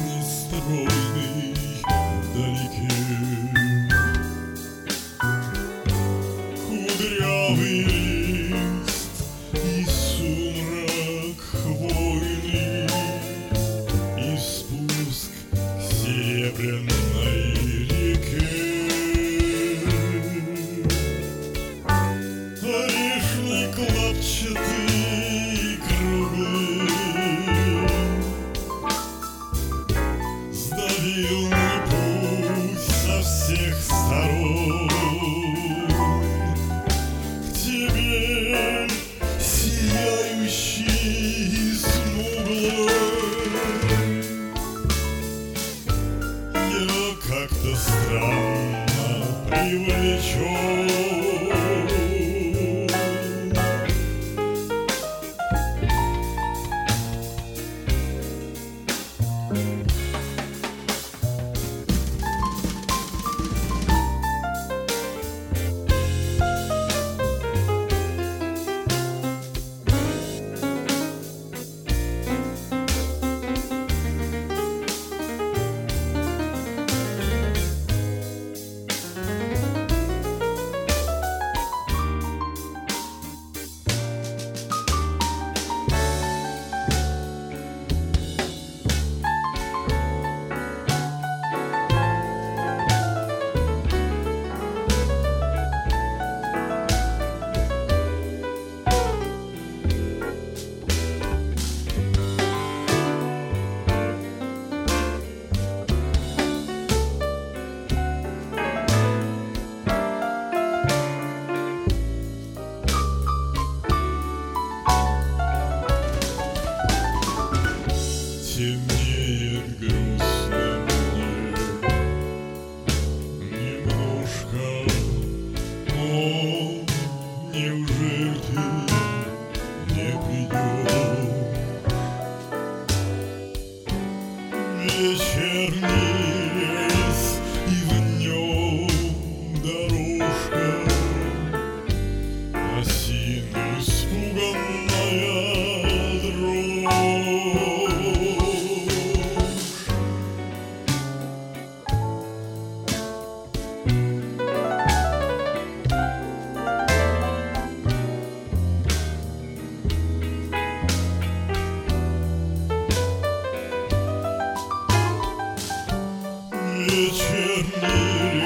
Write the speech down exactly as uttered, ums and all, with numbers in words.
нестройный вдалеке. Кудрявый лист и сумрак хвойный, и спуск к серебряной реке. Орешник лапчатый круглый сдавил мой путь со всех сторон к тебе, сияющий и смуглый. Я как-то странно привлечен. Темнеет грустно мне немножко, но неужели ты не придешь? Вечерний рейс и в нем дорожка, осиной испуганная дрожь. Вечерний